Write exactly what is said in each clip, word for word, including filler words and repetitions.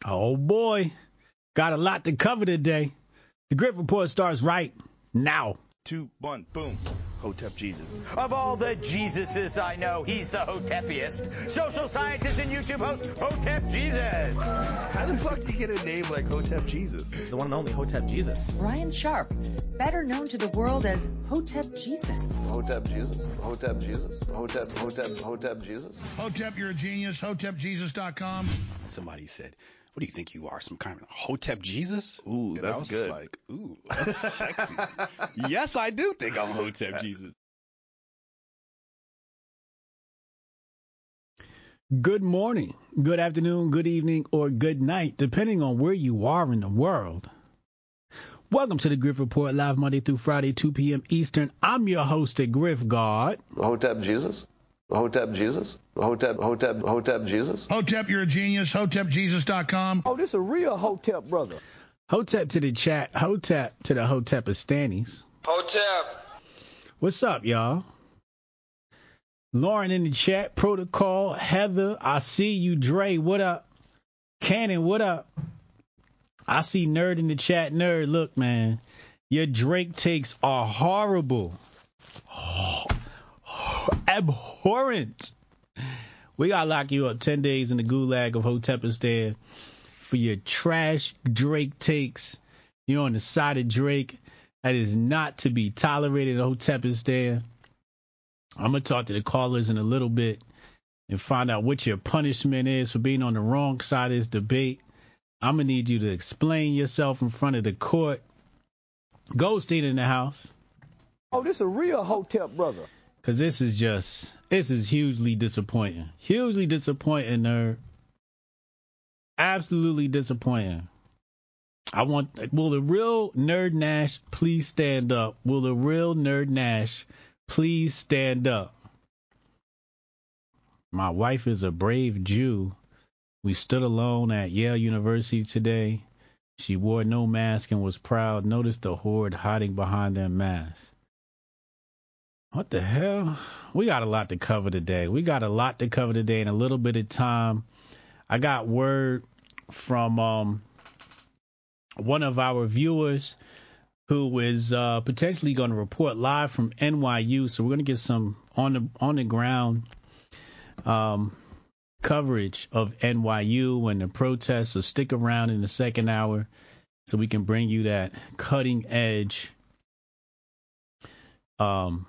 Oh, boy. Got a lot to cover today. The Griff Report starts right now. Two, one, boom. Hotep Jesus. Of all the Jesuses I know, he's the Hotepiest. Social scientist and YouTube host, Hotep Jesus. How the fuck do you get a name like Hotep Jesus? The one and only Hotep Jesus. Ryan Sharp, better known to the world as Hotep Jesus. Hotep Jesus. Hotep Jesus. Hotep, Hotep, Hotep Jesus. Hotep, you're a genius. Hotep Jesus dot com. Somebody said, what do you think you are, some kind of Hotep Jesus? Ooh, and that's I was good. Just like, ooh, that's sexy. Yes, I do think I'm Hotep Jesus. Good morning, good afternoon, good evening, or good night, depending on where you are in the world. Welcome to the Griff Report, live Monday through Friday, two p.m. Eastern. I'm your host at Griff God. Hotep Jesus. Hotep Jesus. Hotep, Hotep, Hotep Jesus. Hotep, you're a genius. Hotep Jesus dot com. Oh, this a real Hotep brother. Hotep to the chat. Hotep to the Hotepistanis. Hotep. What's up, y'all? Lauren in the chat. Protocol. Heather, I see you. Dre, what up? Cannon, what up? I see Nerd in the chat. Nerd, look, man. Your Drake takes are horrible. Abhorrent. We gotta lock you up ten days in the gulag of Hotepistan for your trash Drake takes. You're on the side of Drake. That is not to be tolerated in Hotepistan. I'm gonna talk to the callers in a little bit and find out what your punishment is for being on the wrong side of this debate. I'm gonna need you to explain yourself in front of the court. Goldstein in the house. Oh, this a real Hotep brother. Because this is just, this is hugely disappointing. Hugely disappointing, nerd. Absolutely disappointing. I want, will the real Nerd Nash please stand up? Will the real Nerd Nash please stand up? My wife is a brave Jew. We stood alone at Yale University today. She wore no mask and was proud. Notice the horde hiding behind their masks. What the hell? We got a lot to cover today. We got a lot to cover today in a little bit of time. I got word from um, one of our viewers who is uh, potentially going to report live from N Y U. So we're going to get some on the on the ground um, coverage of N Y U and the protests. So stick around in the second hour so we can bring you that cutting edge um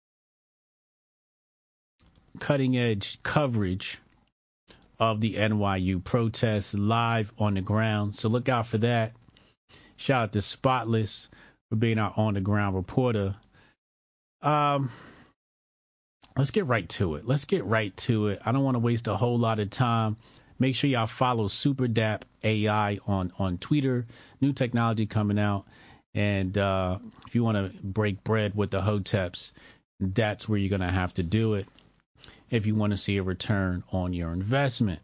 cutting edge coverage of the N Y U protests live on the ground. So look out for that. Shout out to Spotless for being our on the ground reporter. Um, let's get right to it. Let's get right to it. I don't want to waste a whole lot of time. Make sure y'all follow Super Dap A I on, on Twitter. New technology coming out. And uh, if you want to break bread with the Hoteps, that's where you're going to have to do it if you want to see a return on your investment.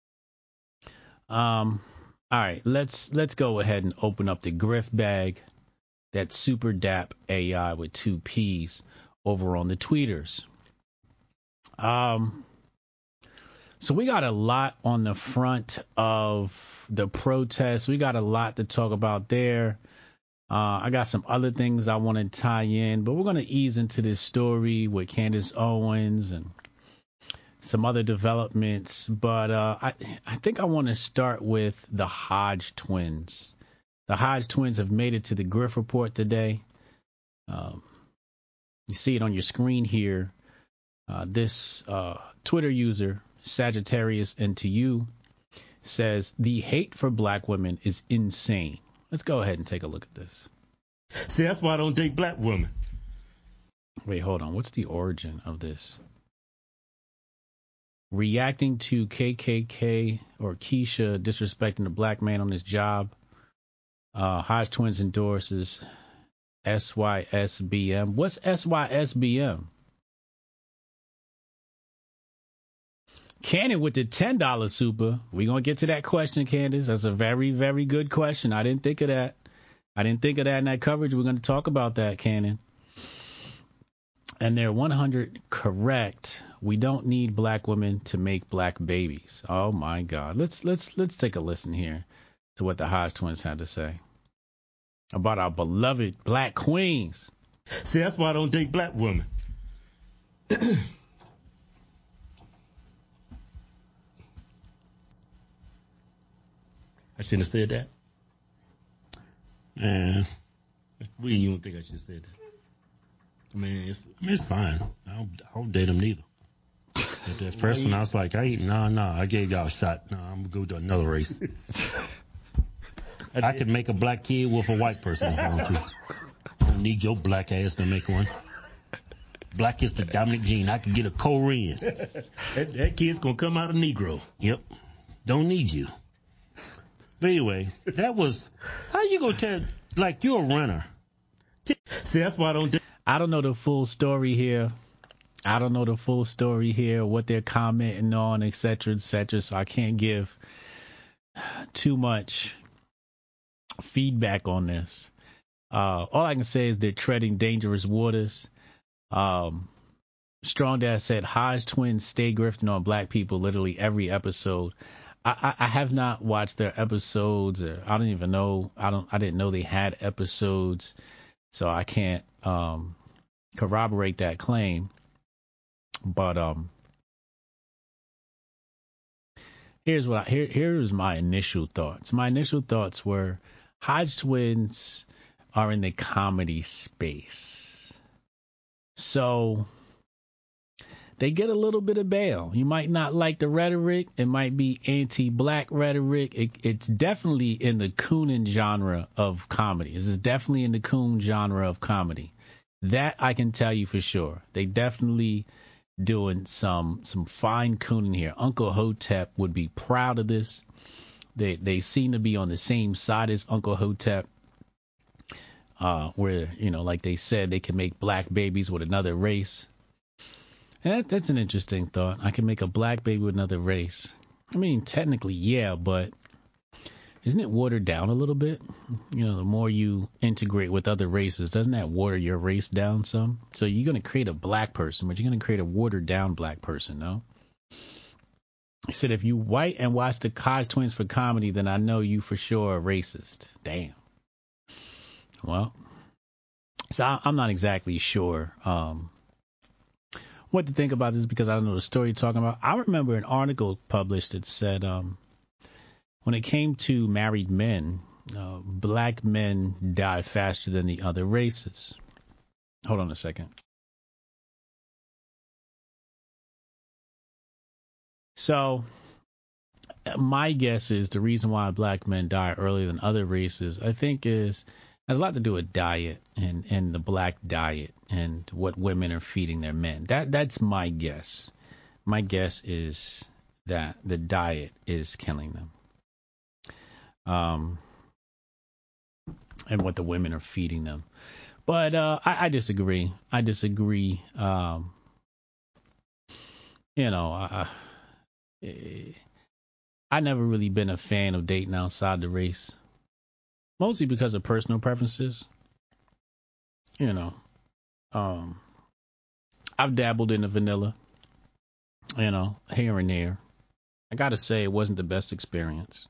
Um, all right, let's let's go ahead and open up the Griff bag. That's Super Dap A I with two P's over on the tweeters. Um, so we got a lot on the front of the protests. We got a lot to talk about there. Uh, I got some other things I want to tie in, but we're going to ease into this story with Candace Owens and some other developments. But uh, I, I think I want to start with the Hodge twins. The Hodge twins have made it to the Griff Report today. Um, you see it on your screen here. Uh, this uh, Twitter user, Sagittarius Into You, says the hate for black women is insane. Let's go ahead and take a look at this. See, that's why I don't date black women. Wait, hold on. What's the origin of this? Reacting to K K K or Keisha disrespecting a black man on his job. Uh, Hodge Twins endorses S Y S B M. What's S Y S B M? Cannon with the ten dollar super. We're going to get to that question, Candace. That's a very, very good question. I didn't think of that. I didn't think of that in that coverage. We're going to talk about that, Cannon. And they're one hundred correct we don't need black women to make black babies. Oh my God. Let's let's let's take a listen here to what the Hodge twins had to say about our beloved black queens. See, that's why I don't date black women. I shouldn't have said that. Man, we you don't think I should have said that? I mean, it's I mean, it's fine. I don't, I don't date them neither. But that first one, I was like, I nah, nah, I gave y'all a shot. Nah, I'm gonna go to another race. I could make a black kid with a white person if I want to. I don't need your black ass to make one. Black is the dominant gene. I could get a Korean. that, that kid's gonna come out a Negro. Yep. Don't need you. But anyway, that was, how you gonna tell, like, you're a runner. See, that's why I don't. I don't know the full story here. I don't know the full story here, what they're commenting on, et cetera, et cetera. So I can't give too much feedback on this. Uh, all I can say is they're treading dangerous waters. Um, Strong Dad said Hodge twins stay grifting on black people literally every episode. I, I, I have not watched their episodes, or I don't even know. I don't. I didn't know they had episodes, so I can't um, corroborate that claim. But um, here's what I, here here's my initial thoughts. My initial thoughts were Hodge twins are in the comedy space, so they get a little bit of bail. You might not like the rhetoric. It might be anti-black rhetoric. It, it's definitely in the Coonan genre of comedy. This is definitely in the Coon genre of comedy. That I can tell you for sure. They definitely doing some some fine cooning here. Uncle Hotep would be proud of this. They they seem to be on the same side as Uncle Hotep, uh, where, you know, like they said, they can make black babies with another race. And that, that's an interesting thought. I can make a black baby with another race. I mean, technically, yeah, but isn't it watered down a little bit? You know, the more you integrate with other races, doesn't that water your race down some? So you're going to create a black person, but you're going to create a watered down black person, no? He said, if you white and watch the Hodge twins for comedy, then I know you for sure are racist. Damn. Well, so I, I'm not exactly sure um, what to think about this, because I don't know the story you're talking about. I remember an article published that said um, when it came to married men, uh, black men die faster than the other races. Hold on a second. So my guess is the reason why black men die earlier than other races, I think, is has a lot to do with diet and, and the black diet and what women are feeding their men. That that's my guess. My guess is that the diet is killing them. Um, and what the women are feeding them. But uh, I, I disagree. I disagree. Um, you know, I, I never really been a fan of dating outside the race, mostly because of personal preferences. You know, um, I've dabbled in the vanilla, you know, here and there. I gotta say, it wasn't the best experience.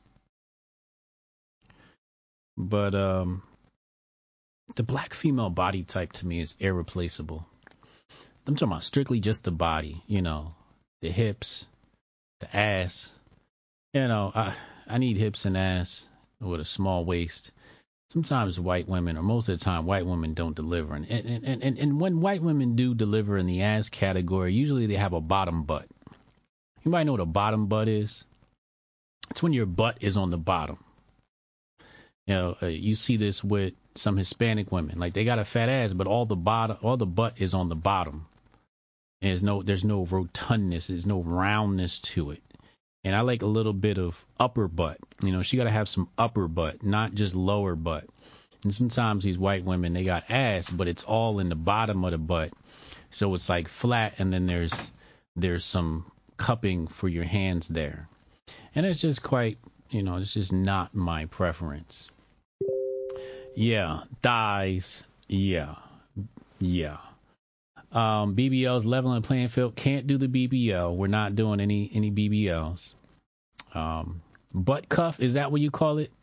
But um, the black female body type to me is irreplaceable. I'm talking about strictly just the body, you know, the hips, the ass. You know, I I need hips and ass with a small waist. Sometimes white women, or most of the time, white women don't deliver. And and, and, and, and when white women do deliver in the ass category, usually they have a bottom butt. You might know what a bottom butt is. It's when your butt is on the bottom. You know, uh, you see this with some Hispanic women. Like, they got a fat ass, but all the bottom, all the butt is on the bottom. And there's no, there's no rotundness, there's no roundness to it. And I like a little bit of upper butt. You know, she got to have some upper butt, not just lower butt. And sometimes these white women, they got ass, but it's all in the bottom of the butt. So it's like flat, and then there's there's some cupping for your hands there. And it's just quite, you know, it's just not my preference. Yeah, thighs, yeah, yeah. Um, B B Ls leveling the playing field. Can't do the B B L. We're not doing any any B B Ls. Um, butt cuff, is that what you call it?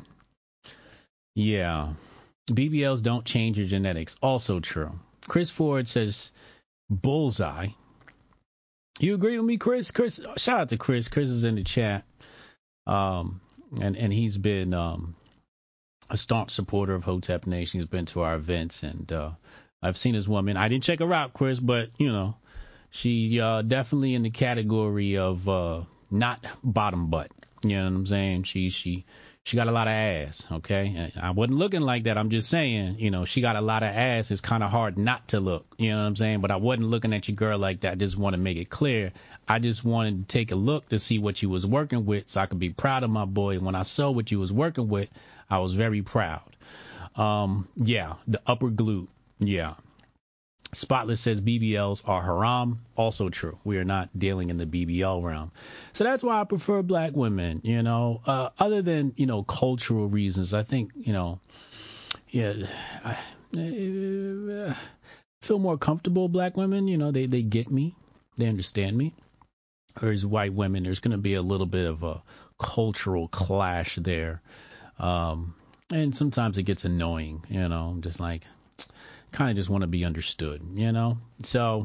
Yeah. B B Ls don't change your genetics. Also true. Chris Ford says bullseye. You agree with me, Chris? Chris, shout out to Chris. Chris is in the chat. Um, and, and he's been um, a staunch supporter of Hotep Nation. He's been to our events, and uh, I've seen his woman. I didn't check her out, Chris, but, you know, she's uh, definitely in the category of uh, not bottom butt. You know what I'm saying? She she she got a lot of ass, okay? I wasn't looking like that. I'm just saying, you know, she got a lot of ass. It's kind of hard not to look. You know what I'm saying? But I wasn't looking at your girl like that. I just want to make it clear. I just wanted to take a look to see what you was working with so I could be proud of my boy. When I saw what you was working with, I was very proud. Um, yeah, the upper glute. Yeah. Spotless says B B Ls are haram. Also true. We are not dealing in the B B L realm. So that's why I prefer black women, you know, uh, other than, you know, cultural reasons. I think, you know, yeah, I uh, feel more comfortable with black women. You know, they, they get me. They understand me. Whereas white women, there's going to be a little bit of a cultural clash there. Um, and sometimes it gets annoying, you know, I'm just like, kind of just want to be understood, you know? So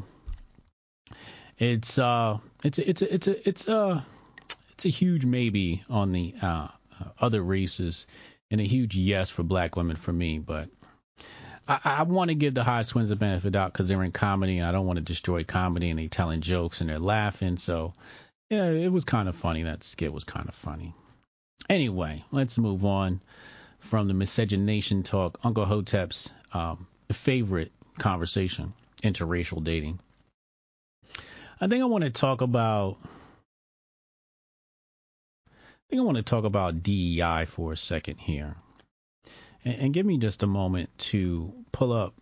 it's, uh, it's, a, it's, a, it's, a, it's, a, it's a huge maybe on the, uh, other races and a huge yes for black women for me. But I, I want to give the Hodge twins a benefit of the doubt because they're in comedy. And I don't want to destroy comedy and they're telling jokes and they're laughing. So yeah, it was kind of funny. That skit was kind of funny. Anyway, let's move on from the miscegenation talk. Uncle Hotep's, um, favorite conversation, interracial dating. I think I want to talk about I think I want to talk about D E I for a second here. And, and give me just a moment to pull up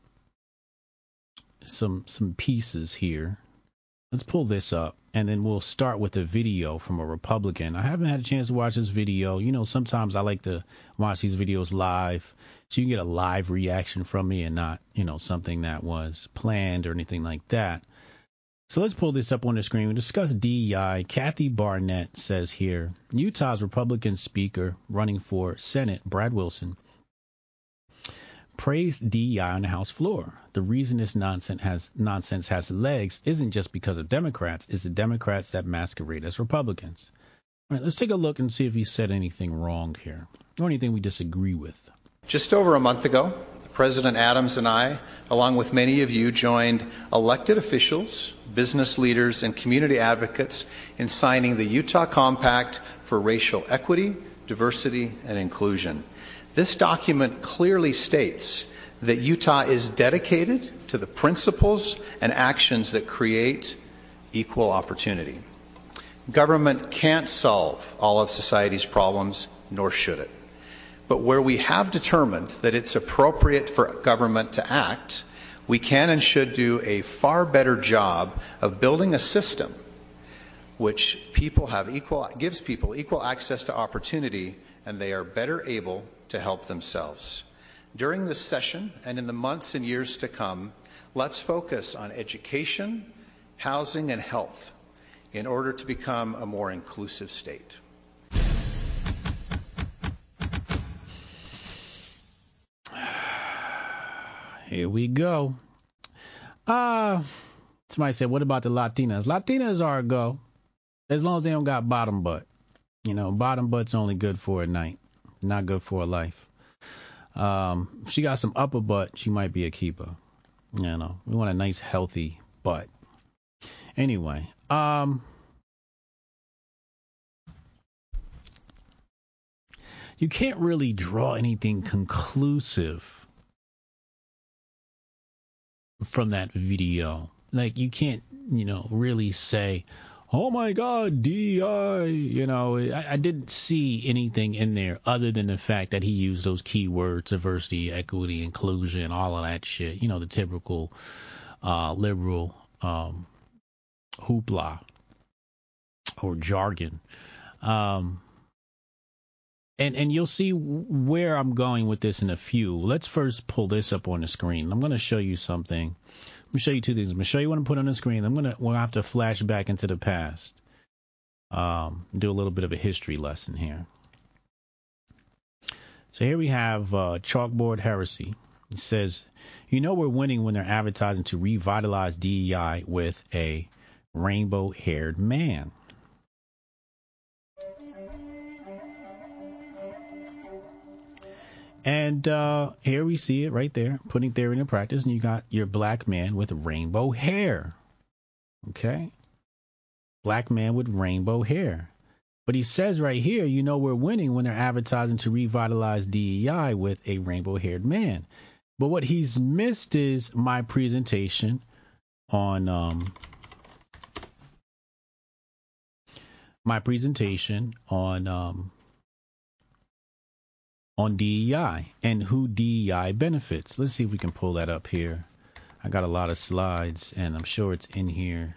some some pieces here. Let's pull this up, and then we'll start with a video from a Republican. I haven't had a chance to watch this video. You know, sometimes I like to watch these videos live, so you can get a live reaction from me and not, you know, something that was planned or anything like that. So let's pull this up on the screen. We discuss D E I. Kathy Barnett says here, Utah's Republican speaker running for Senate, Brad Wilson, praised D E I on the House floor. The reason this nonsense has nonsense has legs isn't just because of Democrats, it's the Democrats that masquerade as Republicans. All right, let's take a look and see if he said anything wrong here or anything we disagree with. Just over a month ago, President Adams and I, along with many of you, joined elected officials, business leaders, and community advocates in signing the Utah Compact for Racial Equity, Diversity, and Inclusion. This document clearly states that Utah is dedicated to the principles and actions that create equal opportunity. Government can't solve all of society's problems, nor should it. But where we have determined that it's appropriate for government to act, we can and should do a far better job of building a system which people have equal, gives people equal access to opportunity, and they are better able to help themselves. During this session and in the months and years to come, let's focus on education, housing, and health in order to become a more inclusive state. Here we go. Uh, somebody said, what about the Latinas? Latinas are a go, as long as they don't got bottom butt. You know, bottom butt's only good for a night, not good for a life. Um, if she got some upper butt, she might be a keeper. You know, we want a nice, healthy butt. Anyway, um, you can't really draw anything conclusive from that video. Like, you can't, you know, really say, oh my God, D E I, you know, I, I didn't see anything in there other than the fact that he used those keywords, diversity, equity, inclusion, all of that shit, you know, the typical uh, liberal um, hoopla or jargon. Um, and, and you'll see where I'm going with this in a few. Let's first pull this up on the screen. I'm going to show you something. me show you two things. I'm gonna show you what I'm putting on the screen. I'm gonna we'll have to flash back into the past. Um, do a little bit of a history lesson here. So here we have uh, Chalkboard Heresy. It says, you know we're winning when they're advertising to revitalize D E I with a rainbow-haired man. And uh, here we see it right there, putting theory into practice, and you got your black man with rainbow hair. Okay? Black man with rainbow hair. But he says right here, you know we're winning when they're advertising to revitalize D E I with a rainbow-haired man. But what he's missed is my presentation on um, my presentation on um, on D E I and who D E I benefits. Let's see if we can pull that up here. I got a lot of slides, and I'm sure it's in here.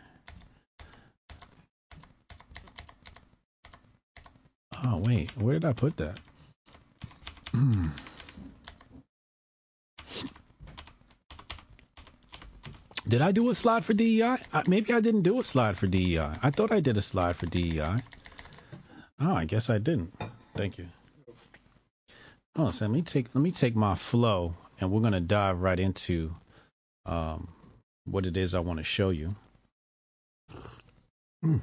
Oh, wait, where did I put that? Did I do a slide for D E I? Uh, maybe I didn't do a slide for D E I. I thought I did a slide for D E I. Oh, I guess I didn't. Thank you. Oh, so let me take let me take my flow, and we're gonna dive right into um, what it is I want to show you. Mm.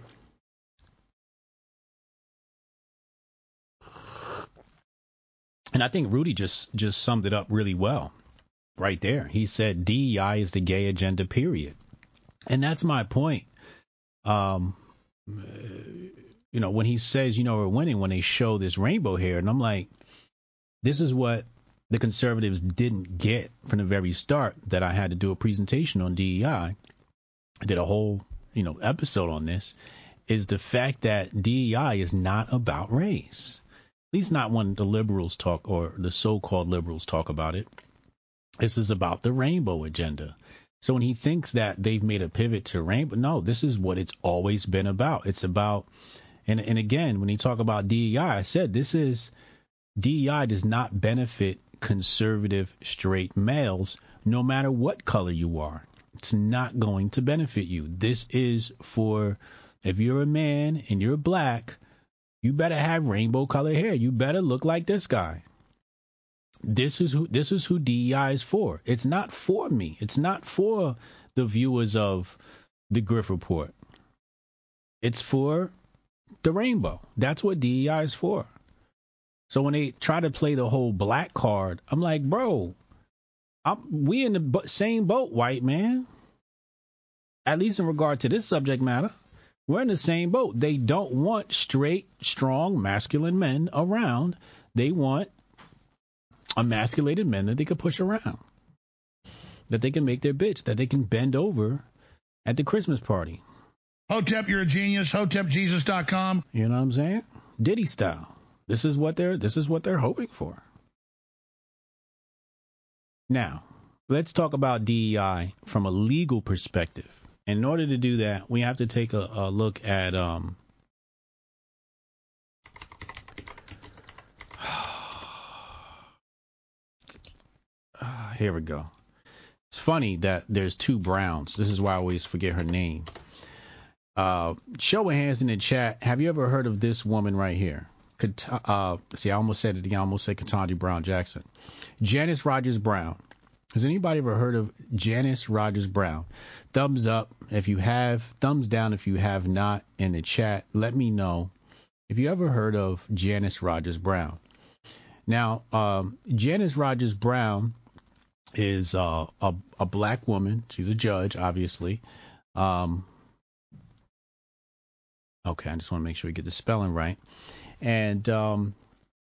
And I think Rudy just just summed it up really well right there. He said D E I is the gay agenda, period. And that's my point. Um, you know, when he says, you know, we're winning when they show this rainbow hair, and I'm like, this is what the conservatives didn't get from the very start, that I had to do a presentation on D E I. I did a whole, you know, episode on this, is the fact that D E I is not about race. At least not when the liberals talk, or the so-called liberals talk about it. This is about the rainbow agenda. So when he thinks that they've made a pivot to rainbow, no, this is what it's always been about. It's about, and, and again, when he talk about D E I, I said this is, D E I does not benefit conservative straight males, no matter what color you are. It's not going to benefit you. This is for, if you're a man and you're black, you better have rainbow color hair. You better look like this guy. This is who this is who D E I is for. It's not for me. It's not for the viewers of the Griff Report. It's for the rainbow. That's what D E I is for. So when they try to play the whole black card, I'm like, bro, I'm, we in the same boat, white man. At least in regard to this subject matter. We're in the same boat. They don't want straight, strong, masculine men around. They want emasculated men that they can push around, that they can make their bitch, that they can bend over at the Christmas party. Hotep, you're a genius. Hotep Jesus dot com. You know what I'm saying? Diddy style. This is what they're this is what they're hoping for. Now, let's talk about D E I from a legal perspective. In order to do that, we have to take a, a look at um, here we go. It's funny that there's two Browns. This is why I always forget her name. Uh, show of hands in the chat. Have you ever heard of this woman right here? Uh, see, I almost said it again. I almost said Ketanji Brown Jackson. Janice Rogers Brown. Has anybody ever heard of Janice Rogers Brown? Thumbs up if you have. Thumbs down if you have not in the chat. Let me know if you ever heard of Janice Rogers Brown. Now, um, Janice Rogers Brown is uh, a, a black woman. She's a judge, obviously. Um, okay, I just want to make sure we get the spelling right. And um,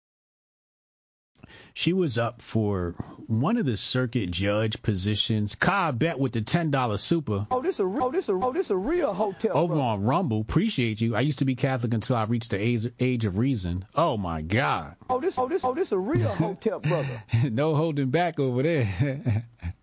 she was up for one of the circuit judge positions. Kai Bet with the ten dollar super. Oh, this a oh this a oh this a real hotel. Over bro. on Rumble. Appreciate you. I used to be Catholic until I reached the age, age of reason. Oh my God. Oh this oh this oh this a real hotel, brother. No holding back over there.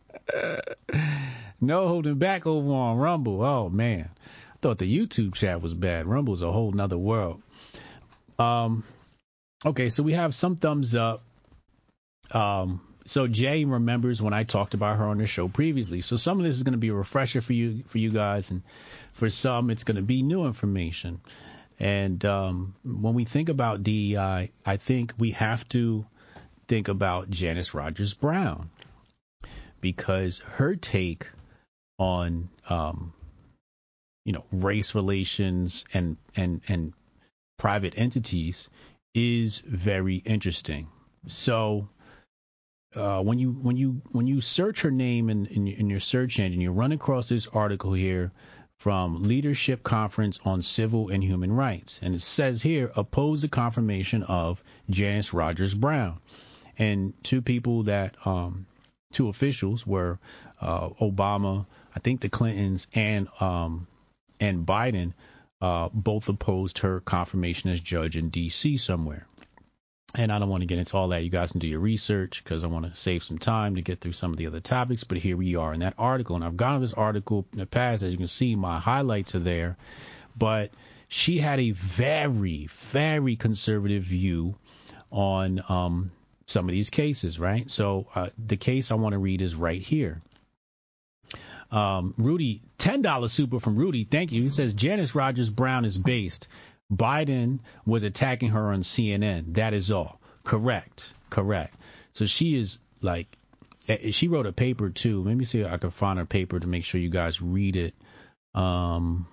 No holding back over on Rumble. Oh man. I thought the YouTube chat was bad. Rumble's a whole nother world. Um. Okay, so we have some thumbs up. Um, so Jay remembers when I talked about her on the show previously. So some of this is going to be a refresher for you, for you guys, and for some, it's going to be new information. And um, when we think about D E I, I think we have to think about Janice Rogers Brown, because her take on, um, you know, race relations and and and private entities is very interesting. So uh, when you when you when you search her name in, in in your search engine, you run across this article here from Leadership Conference on Civil and Human Rights, and it says here, oppose the confirmation of Janice Rogers Brown. And two people that um, two officials were uh, Obama, I think the Clintons, and um, and Biden uh, both opposed her confirmation as judge in D C somewhere. And I don't want to get into all that. You guys can do your research because I want to save some time to get through some of the other topics. But here we are in that article. And I've gone over this article in the past. As you can see, my highlights are there. But she had a very, very conservative view on um, some of these cases, right? So uh, the case I want to read is right here. Um, Rudy, ten dollars super from Rudy. Thank you. He says Janice Rogers Brown is based. Biden was attacking her on C N N. That is all. Correct. Correct. So she is like, she wrote a paper too. Let me see if I can find her paper to make sure you guys read it. Um,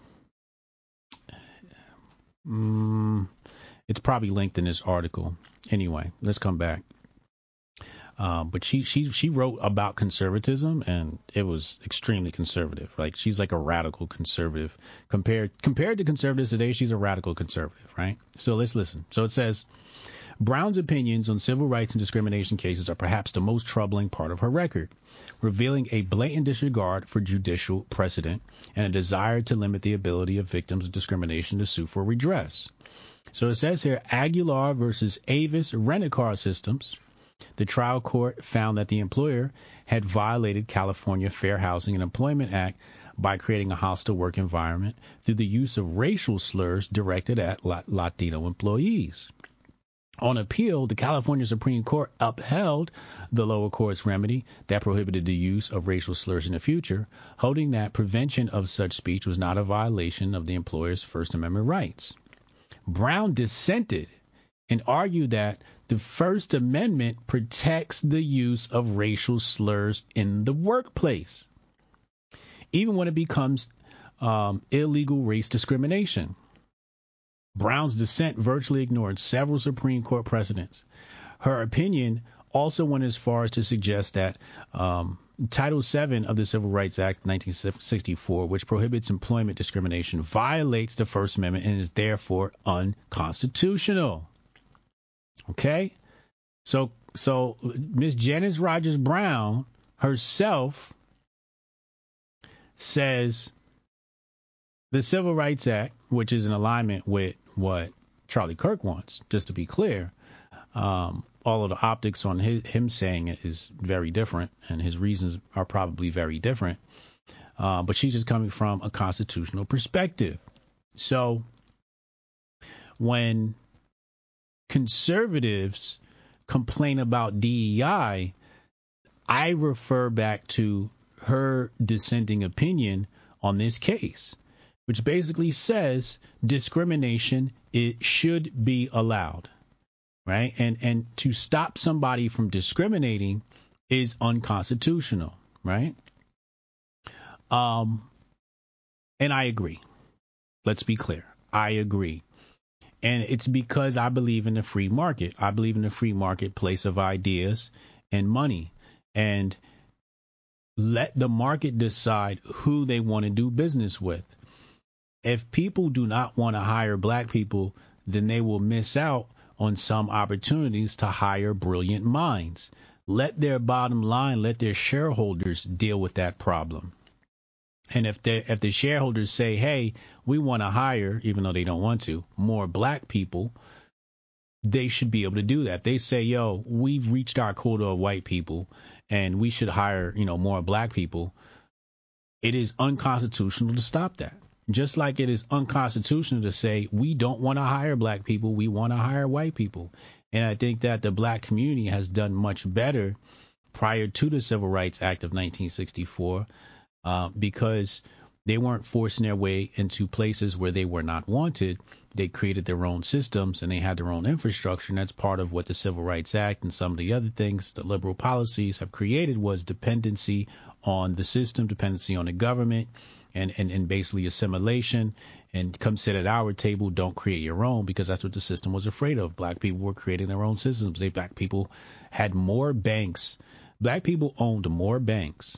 mm, it's probably linked in this article. Anyway, let's come back. Um, but she, she, she wrote about conservatism, and it was extremely conservative. Like, she's like a radical conservative compared, compared to conservatives today. She's a radical conservative, right? So let's listen. So it says, Brown's opinions on civil rights and discrimination cases are perhaps the most troubling part of her record, revealing a blatant disregard for judicial precedent and a desire to limit the ability of victims of discrimination to sue for redress. So it says here, Aguilar versus Avis Rent-A-Car Systems. The trial court found that the employer had violated California Fair Housing and Employment Act by creating a hostile work environment through the use of racial slurs directed at Latino employees. On appeal, the California Supreme Court upheld the lower court's remedy that prohibited the use of racial slurs in the future, holding that prevention of such speech was not a violation of the employer's First Amendment rights. Brown dissented and argued that the First Amendment protects the use of racial slurs in the workplace, even when it becomes um, illegal race discrimination. Brown's dissent virtually ignored several Supreme Court precedents. Her opinion also went as far as to suggest that um, Title seven of the Civil Rights Act nineteen sixty-four, which prohibits employment discrimination, violates the First Amendment and is therefore unconstitutional. Okay, so so Miss Janice Rogers Brown herself says the Civil Rights Act, which is in alignment with what Charlie Kirk wants, just to be clear, um, all of the optics on his, him saying it is very different, and his reasons are probably very different. Uh, but she's just coming from a constitutional perspective. So when conservatives complain about D E I, I refer back to her dissenting opinion on this case, which basically says discrimination, it should be allowed, right? And and to stop somebody from discriminating is unconstitutional, right? Um, and I agree. Let's be clear. I agree. And it's because I believe in the free market. I believe in the free marketplace of ideas and money. And let the market decide who they want to do business with. If people do not want to hire black people, then they will miss out on some opportunities to hire brilliant minds. Let their bottom line, let their shareholders deal with that problem. And if they, if the shareholders say, hey, we want to hire, even though they don't want to, more black people, they should be able to do that. They say, yo, we've reached our quota of white people and we should hire, you know, more black people. It is unconstitutional to stop that. Just like it is unconstitutional to say we don't want to hire black people, we want to hire white people. And I think that the black community has done much better prior to the Civil Rights Act of nineteen sixty-four uh, because they weren't forcing their way into places where they were not wanted. They created their own systems and they had their own infrastructure. And that's part of what the Civil Rights Act and some of the other things that liberal policies have created was dependency on the system, dependency on the government, and, and, and basically assimilation. And come sit at our table, don't create your own, because that's what the system was afraid of. Black people were creating their own systems. They black people had more banks. Black people owned more banks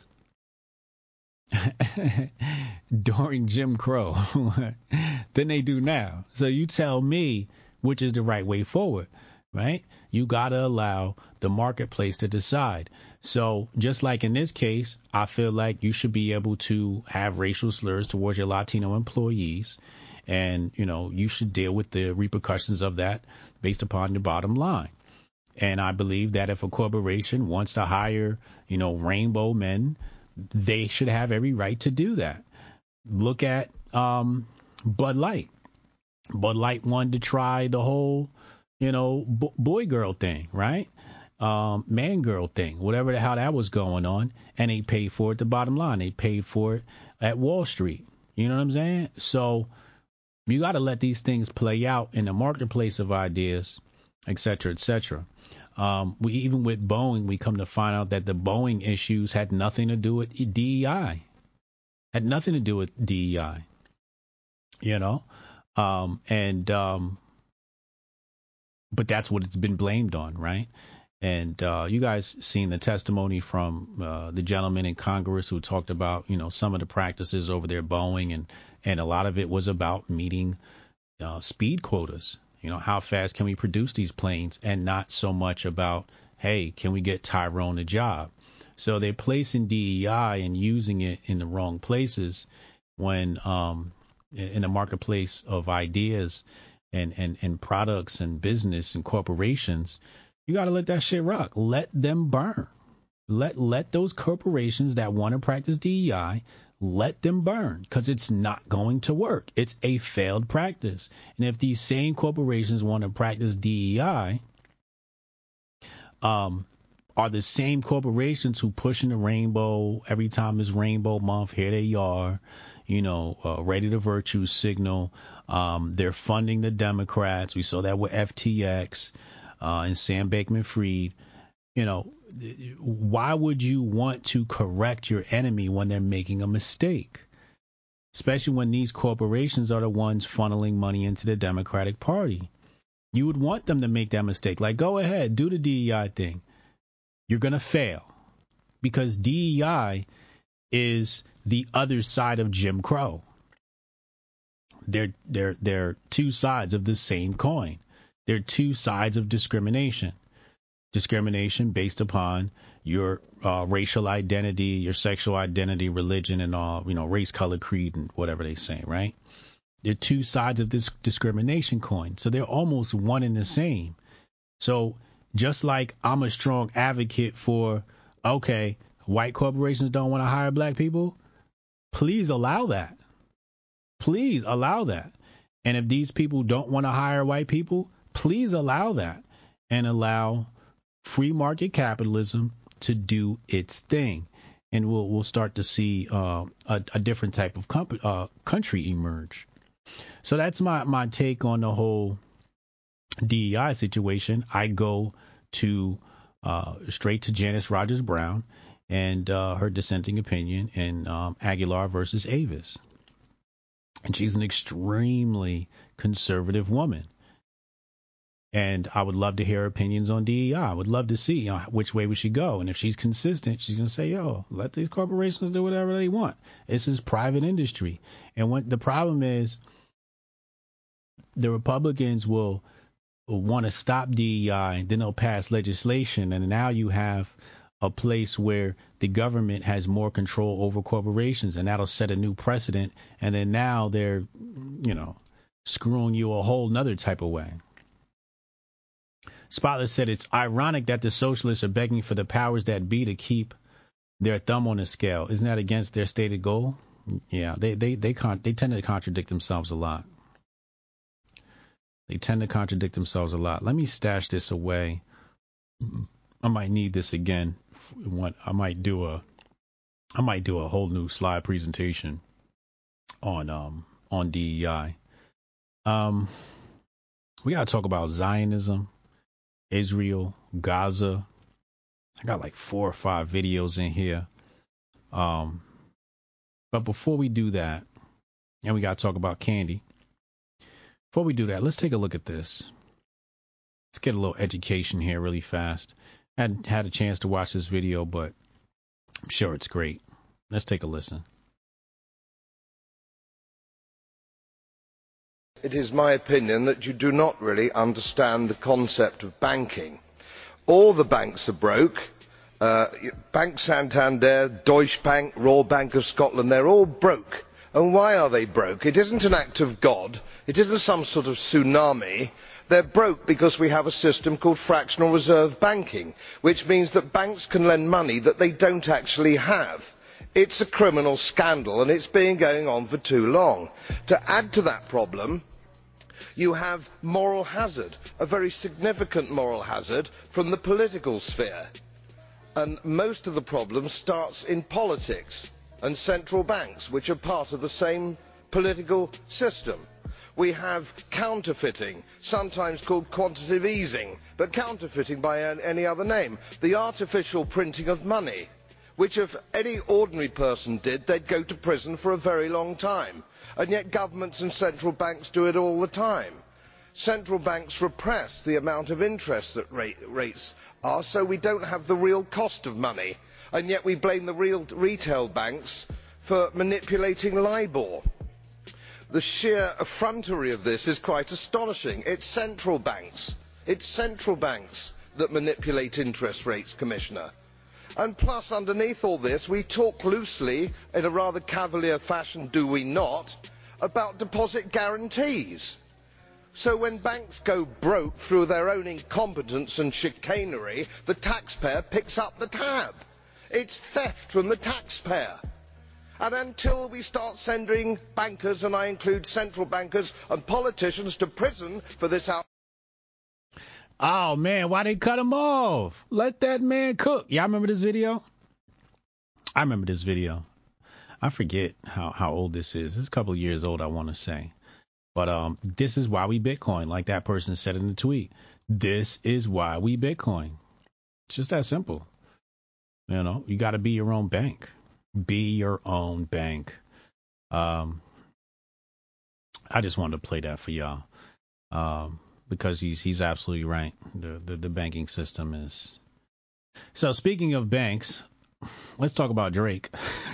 during Jim Crow than they do now. So you tell me which is the right way forward, right? You got to allow the marketplace to decide. So just like in this case, I feel like you should be able to have racial slurs towards your Latino employees. And, you know, you should deal with the repercussions of that based upon the bottom line. And I believe that if a corporation wants to hire, you know, rainbow men, they should have every right to do that. Look at um, Bud Light. Bud Light wanted to try the whole, you know, b- boy girl thing, right? Um, man girl thing, whatever the hell that was going on. And they paid for it. The bottom line, they paid for it at Wall Street. You know what I'm saying? So you got to let these things play out in the marketplace of ideas, et cetera, et cetera. Um, we even with Boeing, we come to find out that the Boeing issues had nothing to do with D E I, had nothing to do with D E I, you know, um, and um, but that's what it's been blamed on, right? And uh, you guys seen the testimony from uh, the gentleman in Congress who talked about, you know, some of the practices over there, Boeing, and and a lot of it was about meeting uh, speed quotas. You know, how fast can we produce these planes, and not so much about, hey, can we get Tyrone a job? So they're placing D E I and using it in the wrong places when um, in the marketplace of ideas and, and, and products and business and corporations. You got to let that shit rock. Let them burn. Let let those corporations that want to practice D E I, let them burn, because it's not going to work. It's a failed practice. And if these same corporations want to practice D E I, um, are the same corporations who pushing the rainbow every time it's Rainbow Month, here they are, you know, uh, ready to virtue signal. Um, they're funding the Democrats. We saw that with F T X uh, and Sam Bankman-Fried. You know, why would you want to correct your enemy when they're making a mistake? Especially when these corporations are the ones funneling money into the Democratic Party. You would want them to make that mistake. Like, go ahead, do the D E I thing. You're going to fail, because D E I is the other side of Jim Crow. They're, they're, they're two sides of the same coin. They're two sides of discrimination. Discrimination based upon your uh, racial identity, your sexual identity, religion, and all, you know, race, color, creed, and whatever they say, right? They're two sides of this discrimination coin. So they're almost one and the same. So just like I'm a strong advocate for, okay, white corporations don't want to hire black people, please allow that. Please allow that. And if these people don't want to hire white people, please allow that, and allow free market capitalism to do its thing, and we'll we'll start to see uh, a, a different type of comp- uh, country emerge. So that's my my take on the whole D E I situation. I go to uh, straight to Janice Rogers Brown and uh, her dissenting opinion in um, Aguilar versus Avis, and she's an extremely conservative woman. And I would love to hear her opinions on D E I. I would love to see, you know, which way we should go. And if she's consistent, she's going to say, yo, let these corporations do whatever they want. This is private industry. And what the problem is, the Republicans will, will want to stop D E I, then they'll pass legislation. And now you have a place where the government has more control over corporations, and that'll set a new precedent. And then now they're, you know, screwing you a whole nother type of way. Spotless said it's ironic that the socialists are begging for the powers that be to keep their thumb on the scale. Isn't that against their stated goal? Yeah, they they they con- they tend to contradict themselves a lot. They tend to contradict themselves a lot. Let me stash this away. I might need this again. What I might do a I might do a whole new slide presentation on um on D E I. Um, we gotta talk about Zionism, Israel, Gaza. I got like four or five videos in here. Um, but before we do that, and we gotta talk about candy. Before we do that, let's take a look at this. Let's get a little education here really fast. I hadn't had a chance to watch this video, but I'm sure it's great. Let's take a listen. It is my opinion that you do not really understand the concept of banking. All the banks are broke. Uh, Bank Santander, Deutsche Bank, Royal Bank of Scotland, they're all broke. And why are they broke? It isn't an act of God. It isn't some sort of tsunami. They're broke because we have a system called fractional reserve banking, which means that banks can lend money that they don't actually have. It's a criminal scandal, and it's been going on for too long. To add to that problem, you have moral hazard, a very significant moral hazard from the political sphere. And most of the problem starts in politics and central banks, which are part of the same political system. We have counterfeiting, sometimes called quantitative easing, but counterfeiting by any other name. The artificial printing of money, which if any ordinary person did, they'd go to prison for a very long time. And yet governments and central banks do it all the time. Central banks repress the amount of interest that rate, rates are, so we don't have the real cost of money. And yet we blame the real retail banks for manipulating LIBOR. The sheer effrontery of this is quite astonishing. It's central banks. It's central banks that manipulate interest rates, Commissioner. And plus, underneath all this, we talk loosely, in a rather cavalier fashion, do we not, about deposit guarantees. So when banks go broke through their own incompetence and chicanery, the taxpayer picks up the tab. It's theft from the taxpayer. And until we start sending bankers, and I include central bankers and politicians, to prison for this out. Oh, man, why they cut him off? Let that man cook. Y'all remember this video? I remember this video. I forget how, how old this is. It's a couple of years old, I want to say. But um, this is why we Bitcoin, like that person said in the tweet. This is why we Bitcoin. It's just that simple. You know, you got to be your own bank. Be your own bank. Um, I just wanted to play that for y'all. Um, because he's he's absolutely right. The, the the banking system is. So speaking of banks, let's talk about Drake.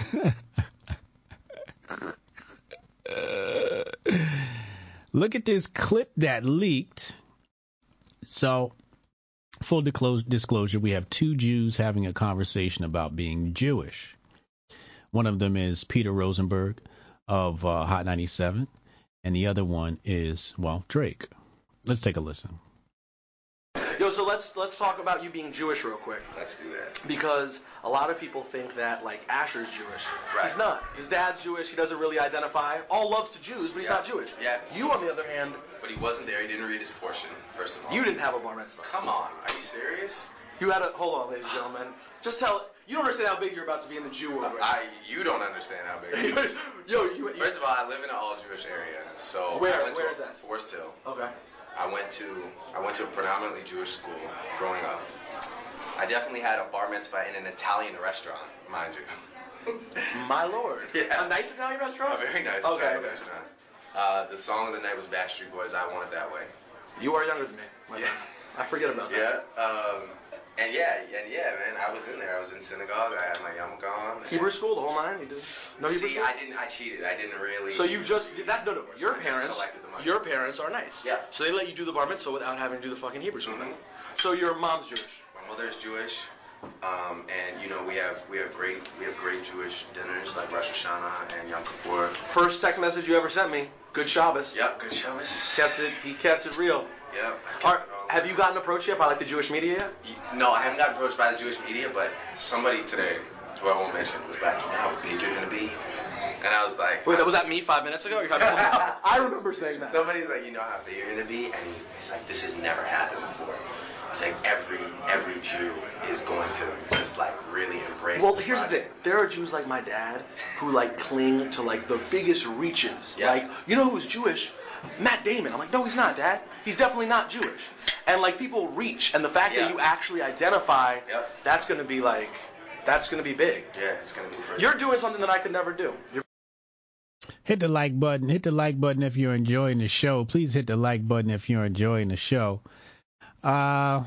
Look at this clip that leaked. So, full disclosure, we have two Jews having a conversation about being Jewish. One of them is Peter Rosenberg of uh, Hot ninety-seven, and the other one is, well, Drake. Let's take a listen. Yo, so let's let's talk about you being Jewish real quick. Let's do that. Because a lot of people think that, like, Asher's Jewish. Right. He's not. His dad's Jewish. He doesn't really identify. All loves to Jews, but he's yeah. not Jewish. Yeah. You, on the other hand... But he wasn't there. He didn't read his portion, first of all. You didn't have a bar mitzvah. Come on. Are you serious? You had a... Hold on, ladies and gentlemen. Just tell... You don't understand how big you're about to be in the Jew world right I, You don't understand how big it is. Yo, you, you... First of all, I live in an all-Jewish area, so... Where? I went Where to is that? Forest Hill. Okay. I went to I went to a predominantly Jewish school growing up. I definitely had a bar mitzvah in an Italian restaurant, mind you. My lord. Yeah. A nice Italian restaurant? A very nice okay, Italian okay. restaurant. Uh, the song of the night was Backstreet Boys, I Want It That Way. You are younger than me. My yeah. bad. I forget about that. Yeah. Um, and yeah, and yeah, man, I was in there. I was in synagogue. I had my yarmulke on. Hebrew school, the whole nine. You did no Hebrew See, school? I didn't. I cheated. I didn't really. So you just that no no. Your I parents, your parents are nice. Yeah. So they let you do the bar mitzvah without having to do the fucking Hebrew school. Mm-hmm. So your mom's Jewish. My mother is Jewish. Um, and you know we have we have great we have great Jewish dinners like Rosh Hashanah and Yom Kippur. First text message you ever sent me. Good Shabbos. Yep, good Shabbos. Kept it. He kept it real. Yep. Are, have you gotten approached yet by like the Jewish media yet? No, I haven't gotten approached by the Jewish media, but somebody today, who I won't mention, was like, you know how big you're gonna be. And I was like, wait, was that me five minutes ago? Or you're talking about I remember saying that. Somebody's like, you know how big you're gonna be, and he's like, this has never happened before. It's like every every Jew is going to just like really embrace. Well, the here's project. the thing. There are Jews like my dad who like cling to like the biggest reaches. Yeah. Like, you know who's Jewish? Matt Damon. I'm like, no, he's not, Dad. He's definitely not Jewish. And like people reach, and the fact Yeah. that you actually identify, Yep. that's gonna be like, that's gonna be big. Yeah, it's gonna be. Crazy. You're doing something that I could never do. You're Hit the like button. Hit the like button if you're enjoying the show. Please hit the like button if you're enjoying the show. Uh,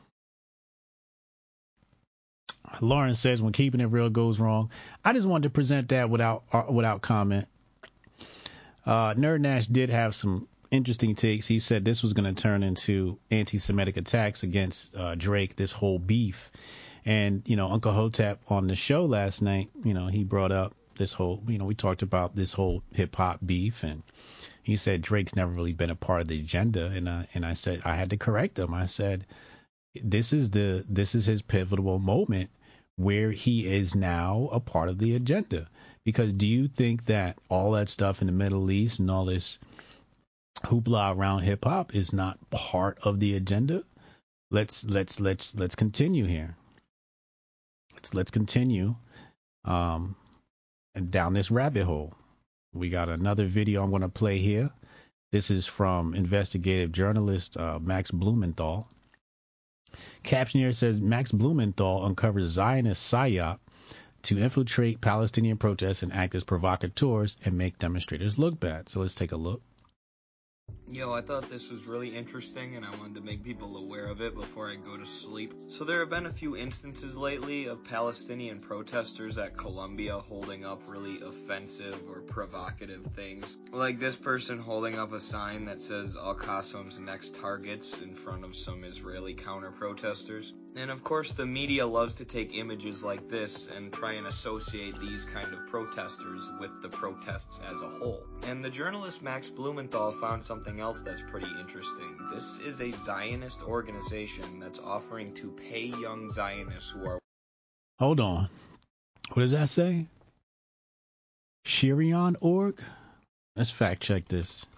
Lauren says when keeping it real goes wrong. I just wanted to present that without uh, without comment. Uh, Nerd Nash did have some interesting takes. He said this was going to turn into anti-Semitic attacks against uh, Drake, this whole beef. And, you know, Uncle Hotep on the show last night, you know, he brought up this whole, you know, we talked about this whole hip hop beef, and he said Drake's never really been a part of the agenda. And I, and I said, I had to correct him. I said, this is the, this is his pivotal moment where he is now a part of the agenda. Because do you think that all that stuff in the Middle East and all this hoopla around hip hop is not part of the agenda? Let's, let's, let's, let's continue here. Let's, let's continue, um, down this rabbit hole. We got another video I'm going to play here. This is from investigative journalist uh, Max Blumenthal. Caption here says Max Blumenthal uncovers Zionist psyop to infiltrate Palestinian protests and act as provocateurs and make demonstrators look bad. So let's take a look. Yo, I thought this was really interesting and I wanted to make people aware of it before I go to sleep. So there have been a few instances lately of Palestinian protesters at Columbia holding up really offensive or provocative things. Like this person holding up a sign that says Al-Qasam's next targets in front of some Israeli counter-protesters. And of course the media loves to take images like this and try and associate these kind of protesters with the protests as a whole. And the journalist Max Blumenthal found something else that's pretty interesting. This is a Zionist organization that's offering to pay young Zionists who are... Hold on. What does that say? Shirion dot org? Let's fact check this.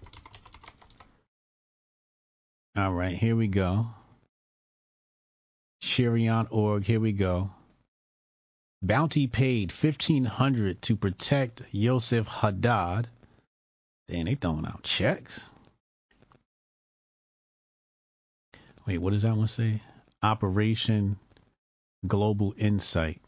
All right, here we go. Shirion dot org, here we go. Bounty paid fifteen hundred dollars to protect Yosef Haddad. Damn, they throwing out checks. Wait, what does that one say? Operation Global Insight.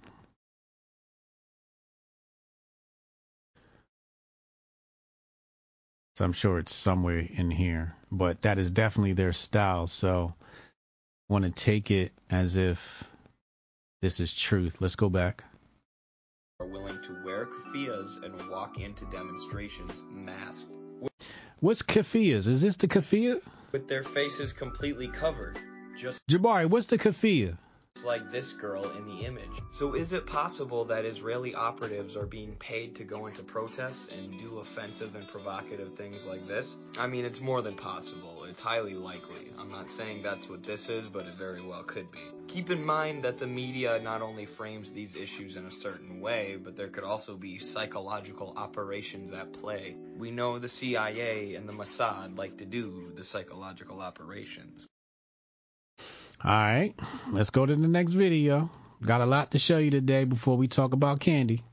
So I'm sure it's somewhere in here, but that is definitely their style. So I want to take it as if this is truth. Let's go back. are willing to wear keffiyehs and walk into demonstrations masked. What's keffiyehs? Is this the keffiyeh? With their faces completely covered. Just Jabari, what's the keffiyeh? like this girl in the image. So is it possible that Israeli operatives are being paid to go into protests and do offensive and provocative things like this? I mean, it's more than possible. It's highly likely. I'm not saying that's what this is, but it very well could be. Keep in mind that the media not only frames these issues in a certain way, but there could also be psychological operations at play. We know the C I A and the Mossad like to do the psychological operations. All right, let's go to the next video. Got a lot to show you today before we talk about candy.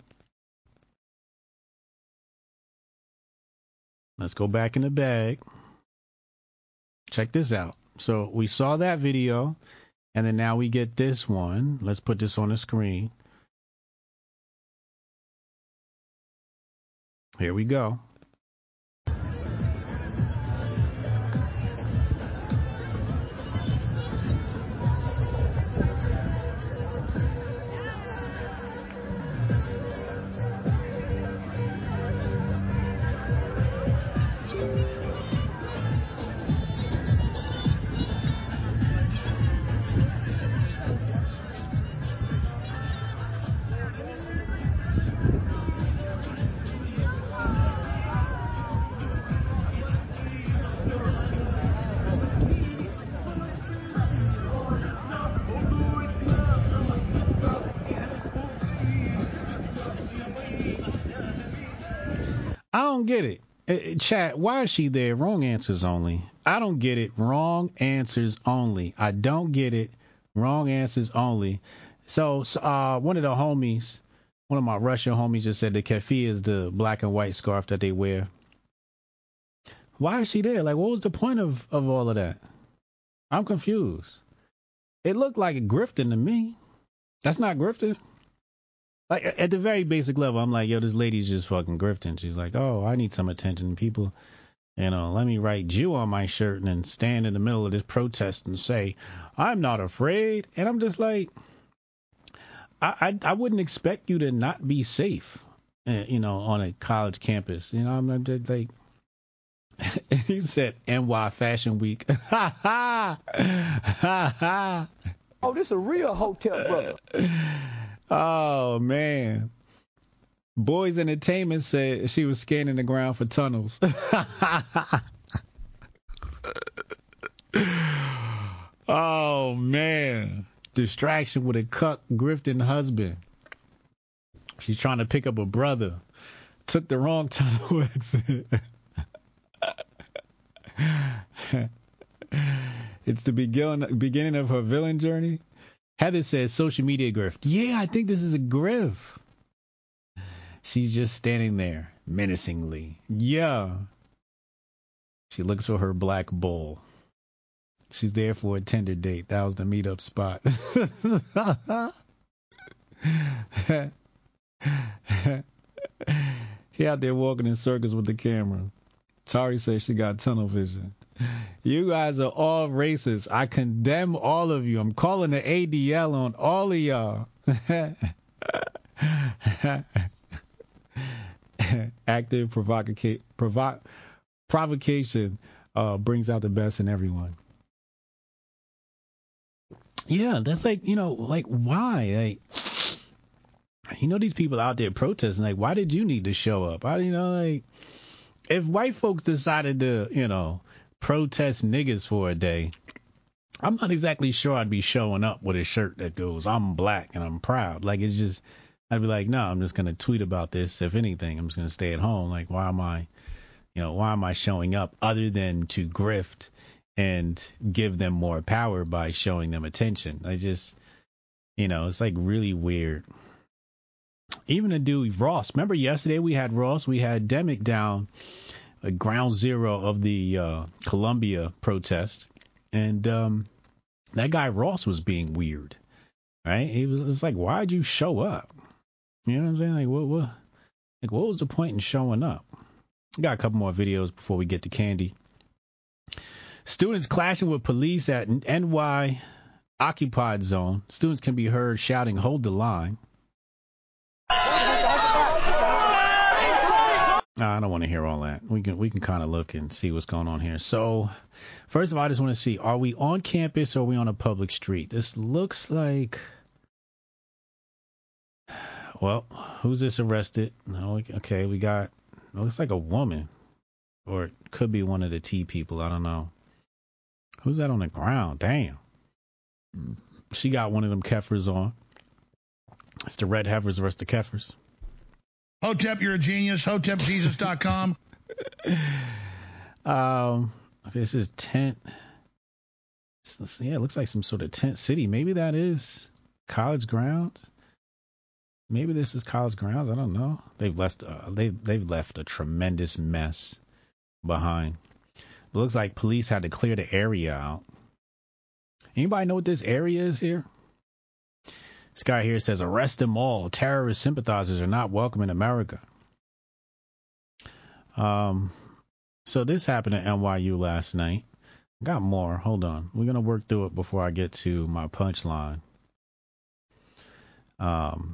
Let's go back in the bag. Check this out. So we saw that video, and then now we get this one. Let's put this on the screen. Here we go. I don't get it. Uh, Chat, why is she there? Wrong answers only. I don't get it. Wrong answers only. I don't get it. Wrong answers only. So, so uh, one of the homies, one of my Russian homies just said the keffiyeh is the black and white scarf that they wear. Why is she there? Like, what was the point of, of all of that? I'm confused. It looked like grifting to me. That's not grifting. Like, at the very basic level, I'm like, yo, this lady's just fucking grifting. She's like, oh, I need some attention. People, you know, let me write Jew on my shirt and then stand in the middle of this protest and say, I'm not afraid. And I'm just like, I, I, I wouldn't expect you to not be safe, uh, you know, on a college campus. You know, I'm just like, he said N Y Fashion Week. Ha ha! Ha ha! Oh, this a real hotel brother. Oh, man. Boys Entertainment said she was scanning the ground for tunnels. Oh, man. Distraction with a cuck grifting husband. She's trying to pick up a brother. Took the wrong tunnel exit. It's the begin- beginning of her villain journey. Heather says social media grift. Yeah, I think this is a grift. She's just standing there menacingly. Yeah. She looks for her black bull. She's there for a Tinder date. That was the meetup spot. He out there walking in circles with the camera. Tari says she got tunnel vision. You guys are all racist. I condemn all of you. I'm calling the A D L on all of y'all. Active provoca- provo- provocation uh, brings out the best in everyone. Yeah, that's like, you know, like, why? Like, you know, these people out there protesting, like, why did you need to show up? I, you know, like, if white folks decided to, you know, protest niggas for a day, I'm not exactly sure I'd be showing up with a shirt that goes, I'm black and I'm proud. Like, it's just, I'd be like, no, I'm just going to tweet about this. If anything, I'm just going to stay at home. Like, why am I, you know, why am I showing up other than to grift and give them more power by showing them attention? I just, you know, it's like really weird. Even to do Ross. Remember yesterday we had Ross, we had Demick down at ground zero of the uh, Columbia protest. And um, that guy Ross was being weird, right? He was it's like, why'd you show up? You know what I'm saying? Like, what, what, like, what was the point in showing up? Got a couple more videos before we get to Candy. Students clashing with police at N Y occupied zone. Students can be heard shouting, hold the line. I don't want to hear all that. We can we can kind of look and see what's going on here. So, first of all, I just want to see, are we on campus or are we on a public street? This looks like, well, who's this arrested? No, okay, we got, it looks like a woman, or it could be one of the T people. I don't know. Who's that on the ground? Damn. She got one of them Keffers on. It's the red heifers versus the Keffers. Hotep, you're a genius. Hotep Jesus dot com. um, okay, this is tent. Let's, yeah, it looks like some sort of tent city. Maybe that is college grounds. Maybe this is college grounds. I don't know. They've left. Uh, they they've left a tremendous mess behind. It looks like police had to clear the area out. Anybody know what this area is here? This guy here says, arrest them all. Terrorist sympathizers are not welcome in America. Um, so this happened at N Y U last night. Got more. Hold on. We're going to work through it before I get to my punchline. Um,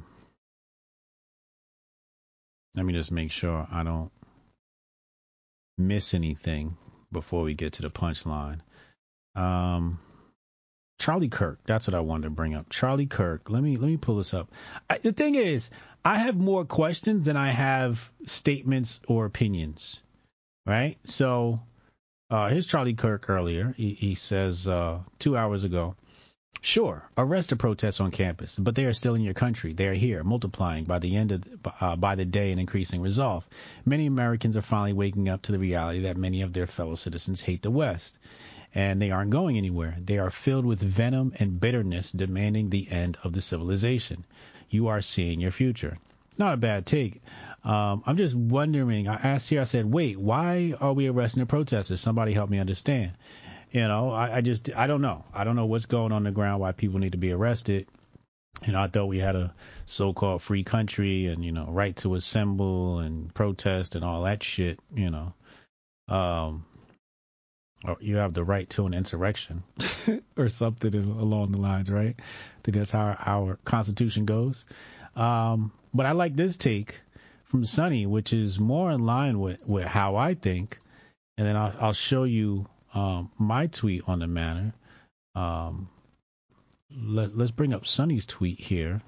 let me just make sure I don't miss anything before we get to the punchline. Um, Charlie Kirk, that's what I wanted to bring up. Charlie Kirk, let me let me pull this up. I, the thing is, I have more questions than I have statements or opinions, right? So uh, here's Charlie Kirk earlier. He, he says uh, two hours ago, Sure, arrest the protests on campus, but they are still in your country. They are here, multiplying by the end of the, uh, by the day and increasing resolve. Many Americans are finally waking up to the reality that many of their fellow citizens hate the West, and they aren't going anywhere. They are filled with venom and bitterness, demanding the end of the civilization. You are seeing your future. Not a bad take. Um, I'm just wondering. I asked here. I said, "Wait, why are we arresting the protesters? Somebody help me understand." You know, I, I just, I don't know. I don't know what's going on the ground, why people need to be arrested. You know, I thought we had a so-called free country and, you know, right to assemble and protest and all that shit, you know. Um, or you have the right to an insurrection or something along the lines, right? I think that's how our Constitution goes. Um, but I like this take from Sonny, which is more in line with, with how I think. And then I'll, I'll show you Um, my tweet on the matter. Um, let, let's bring up Sonny's tweet here.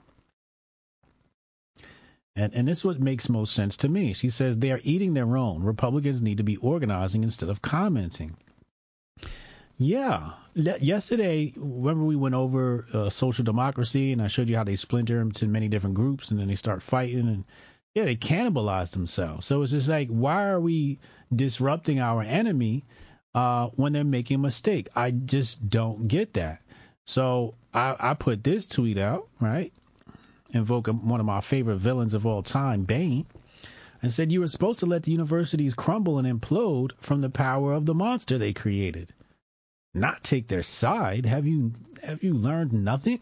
And, and this is what makes most sense to me. She says they are eating their own. Republicans need to be organizing instead of commenting. Yeah. Le- yesterday, remember we went over uh, social democracy, and I showed you how they splinter into many different groups, and then they start fighting, and yeah, they cannibalize themselves. So it's just like, why are we disrupting our enemy Uh, when they're making a mistake? I just don't get that. So I, I put this tweet out, right? Invoke one of my favorite villains of all time, Bane, and said you were supposed to let the universities crumble and implode from the power of the monster they created, not take their side. Have you have you learned nothing?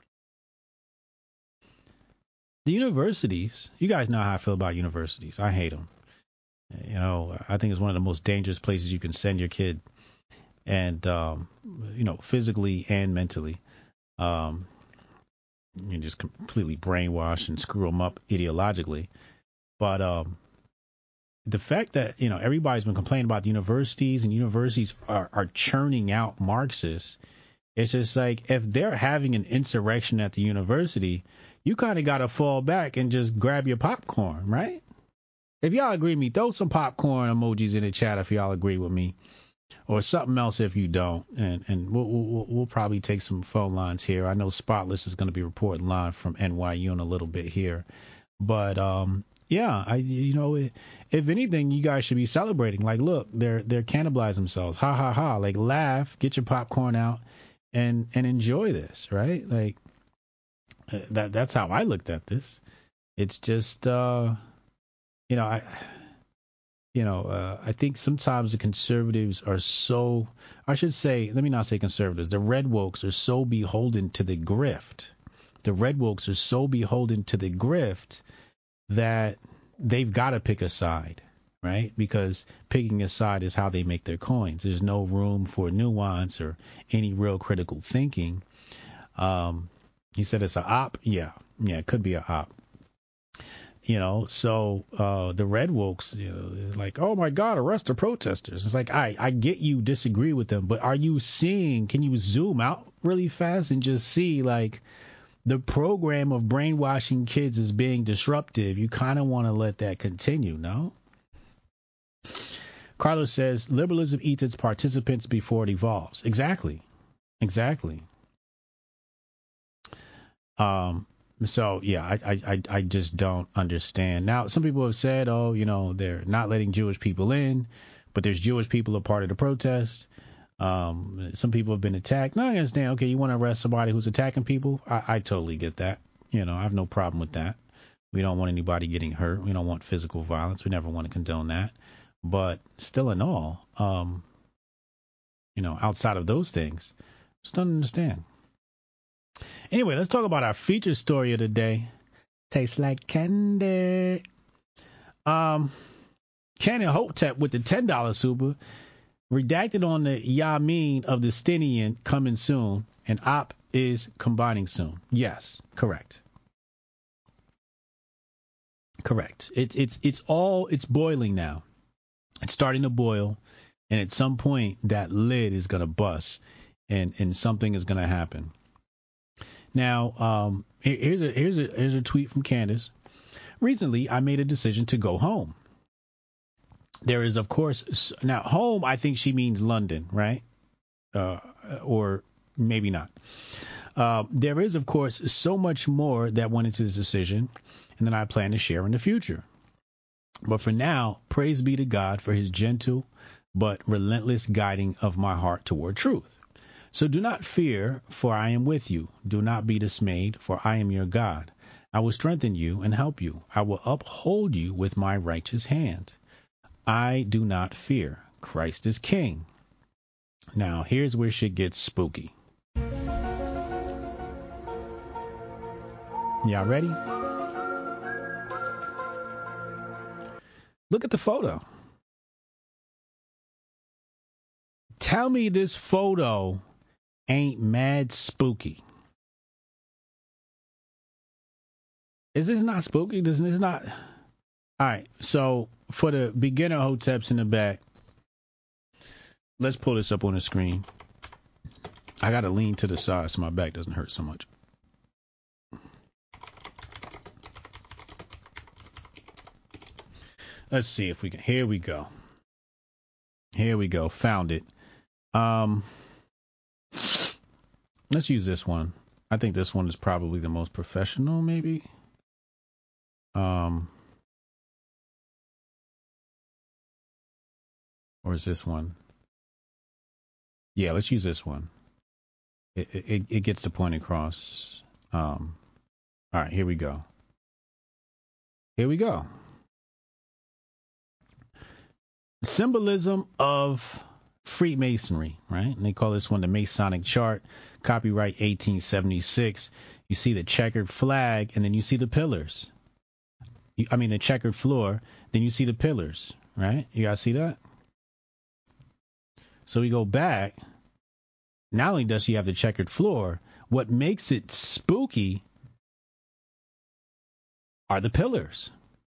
The universities, you guys know how I feel about universities. I hate them. You know, I think it's one of the most dangerous places you can send your kid, and um, you know, physically and mentally. Um, you just completely brainwash and screw them up ideologically. But um, the fact that, you know, everybody's been complaining about the universities, and universities are, are churning out Marxists. It's just like, if they're having an insurrection at the university, you kind of got to fall back and just grab your popcorn, right? If y'all agree with me, throw some popcorn emojis in the chat if y'all agree with me, or something else if you don't. And and we'll we'll, we'll probably take some phone lines here. I know Spotless is going to be reporting live from N Y U in a little bit here, but um yeah, I you know if anything, you guys should be celebrating. Like, look, they're they're cannibalizing themselves. Ha ha ha! Like, laugh, get your popcorn out, and and enjoy this, right? Like that that's how I looked at this. It's just uh. You know, I, you know, uh, I think sometimes the conservatives are so, I should say, let me not say conservatives, the red wokes are so beholden to the grift. The red wokes are so beholden to the grift that they've got to pick a side, right? Because picking a side is how they make their coins. There's no room for nuance or any real critical thinking. Um, he said it's a op. Yeah, yeah, it could be a op. You know, so uh, the red wokes, you know, is like, oh my God, arrest the protesters. It's like, I, I get you disagree with them, but are you seeing? Can you zoom out really fast and just see, like, the program of brainwashing kids is being disruptive? You kind of want to let that continue, no? Carlos says liberalism eats its participants before it evolves. Exactly, exactly. Um. So, yeah, I, I, I just don't understand. Now, some people have said, oh, you know, they're not letting Jewish people in, but there's Jewish people a part of the protest. Um, some people have been attacked. Now, I understand, okay, you want to arrest somebody who's attacking people? I, I totally get that. You know, I have no problem with that. We don't want anybody getting hurt. We don't want physical violence. We never want to condone that. But still in all, um, you know, outside of those things, just don't understand. Anyway, let's talk about our feature story of the day. Tastes like candy. Um, Canon Hotep with the ten dollars super. Redacted on the Yamin of the Stinian coming soon. And Op is combining soon. Yes, correct. Correct. It's it's it's all it's boiling now. It's starting to boil, and at some point that lid is gonna bust, and and something is gonna happen. Now, um, here's a here's a here's a tweet from Candace. Recently, I made a decision to go home. There is, of course, now home. I think she means London, right? Uh, or maybe not. Uh, there is, of course, so much more that went into this decision and that I plan to share in the future. But for now, praise be to God for his gentle but relentless guiding of my heart toward truth. So do not fear, for I am with you. Do not be dismayed, for I am your God. I will strengthen you and help you. I will uphold you with my righteous hand. I do not fear. Christ is king. Now, here's where shit gets spooky. Y'all ready? Look at the photo. Tell me this photo ain't mad spooky. Is this not spooky? Does this not? All right. So for the beginner hoteps in the back, let's pull this up on the screen. I got to lean to the side so my back doesn't hurt so much. Let's see if we can. Here we go. Here we go. Found it. Um, let's use this one. I think this one is probably the most professional, maybe. Um, or is this one? Yeah, let's use this one. It it, it gets the point across. Um, all right, here we go. Here we go. Symbolism of Freemasonry, right? And they call this one the Masonic chart, copyright eighteen seventy-six. You see the checkered flag, and then you see the pillars. You, I mean, the checkered floor, then you see the pillars, right? You guys see that? So we go back. Not only does she have the checkered floor, what makes it spooky are the pillars.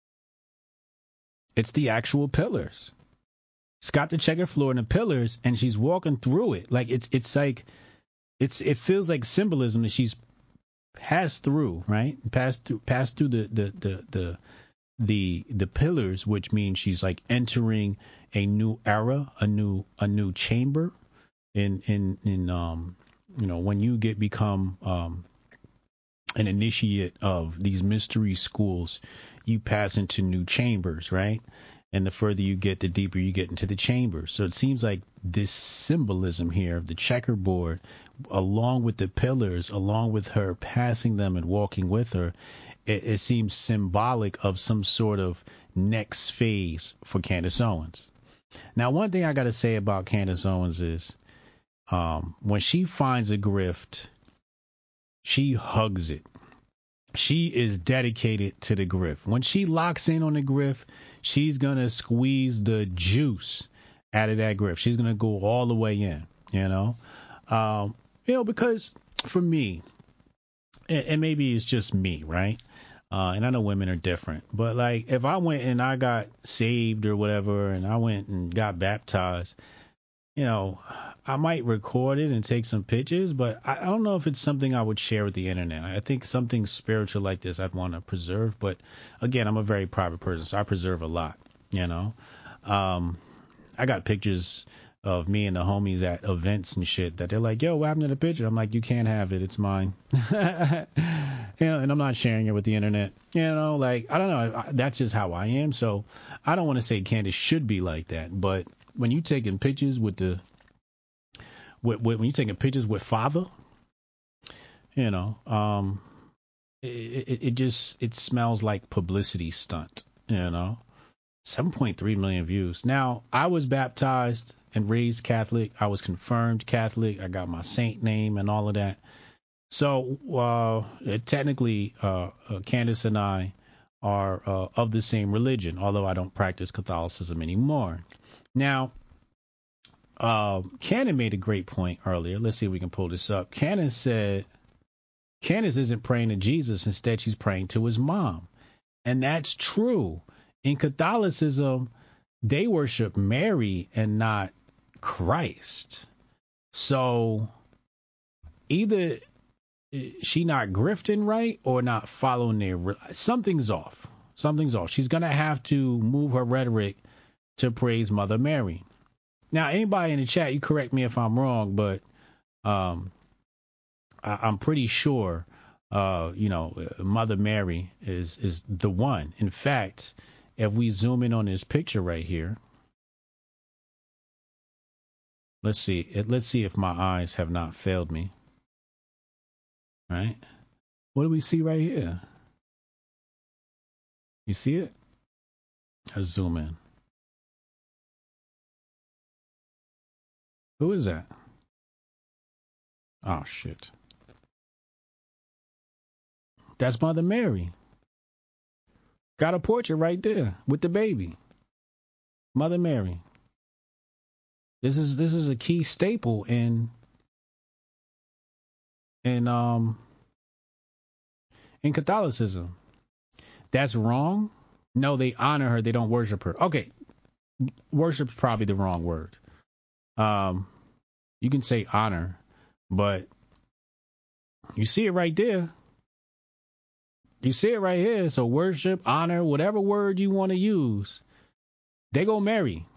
It's the actual pillars. It's got the checkered floor and the pillars, and she's walking through it. Like it's it's like it's it feels like symbolism that she's passed through, right? Passed through passed through the the the the the, the pillars, which means she's like entering a new era, a new a new chamber. In in in um you know, when you get become um an initiate of these mystery schools, you pass into new chambers, right? And the further you get, the deeper you get into the chambers. So it seems like this symbolism here of the checkerboard, along with the pillars, along with her passing them and walking with her, it, it seems symbolic of some sort of next phase for Candace Owens. Now, one thing I got to say about Candace Owens is um, when she finds a grift, she hugs it. She is dedicated to the grift. When she locks in on the grift, she's going to squeeze the juice out of that grift. She's going to go all the way in, you know, um, you know, because for me, and, and maybe it's just me, right? Uh, and I know women are different, but like if I went and I got saved or whatever, and I went and got baptized, you know, I might record it and take some pictures, but I, I don't know if it's something I would share with the internet. I think something spiritual like this I'd want to preserve. But again, I'm a very private person, so I preserve a lot, you know. Um, I got pictures of me and the homies at events and shit that they're like, yo, what happened to the picture? I'm like, you can't have it. It's mine. You know, and I'm not sharing it with the internet. You know, like, I don't know. I, that's just how I am. So I don't want to say Candace should be like that. But when you taking pictures with the with, with, when you're taking pictures with father, you know, um, it, it, it just it smells like publicity stunt, you know. seven point three million views. Now, I was baptized and raised Catholic. I was confirmed Catholic. I got my saint name and all of that. So uh, technically, uh, uh, Candace and I are uh, of the same religion, although I don't practice Catholicism anymore. Now, uh, Cannon made a great point earlier. Let's see if we can pull this up. Cannon said Candace isn't praying to Jesus. Instead, she's praying to his mom. And that's true. In Catholicism, they worship Mary and not Christ. So either she not grifting right or not following their, something's off. Something's off. She's going to have to move her rhetoric to praise Mother Mary. Now, anybody in the chat, you correct me if I'm wrong, but um, I, I'm pretty sure, uh, you know, Mother Mary is is the one. In fact, if we zoom in on this picture right here, let's see. Let's see if my eyes have not failed me. Right? What do we see right here? You see it? Let's zoom in. Who is that? Oh, shit. That's Mother Mary. Got a portrait right there with the baby. Mother Mary. This is this is a key staple in in um in Catholicism. That's wrong? No, they honor her, they don't worship her. Okay. Worship's probably the wrong word. Um you can say honor, but you see it right there. You see it right here. So worship, honor, whatever word you want to use, they go Mary.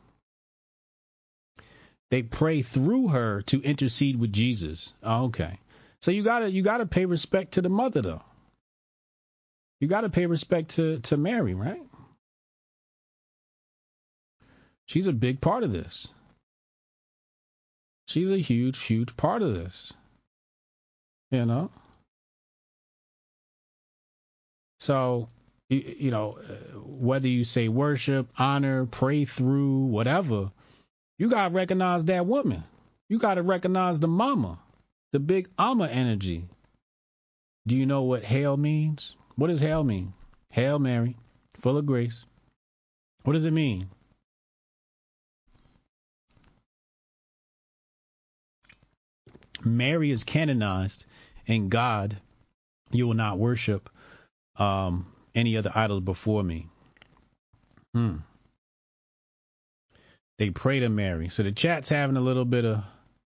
They pray through her to intercede with Jesus. Oh, okay. So you gotta you gotta pay respect to the mother though. You gotta pay respect to, to Mary, right? She's a big part of this. She's a huge, huge part of this. You know? So, you, you know, whether you say worship, honor, pray through, whatever, you got to recognize that woman. You got to recognize the mama, the big Amma energy. Do you know what Hail means? What does Hail mean? Hail Mary, full of grace. What does it mean? Mary is canonized, and God, you will not worship um, any other idols before me. Hmm. They pray to Mary. So the chat's having a little bit of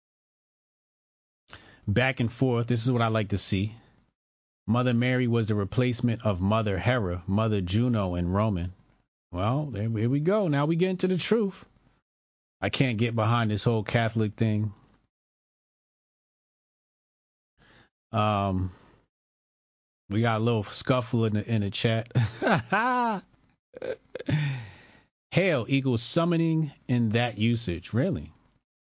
back and forth. This is what I like to see. Mother Mary was the replacement of Mother Hera, Mother Juno in Roman. Well, there, here we go. Now we get into the truth. I can't get behind this whole Catholic thing. Um, we got a little scuffle in the in the chat. Hail equals summoning in that usage. Really?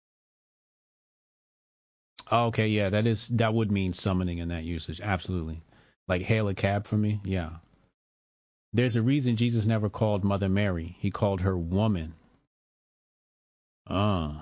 Okay, yeah, that is that would mean summoning in that usage. Absolutely. Like hail a cab for me? Yeah. There's a reason Jesus never called Mother Mary. He called her woman. Ah.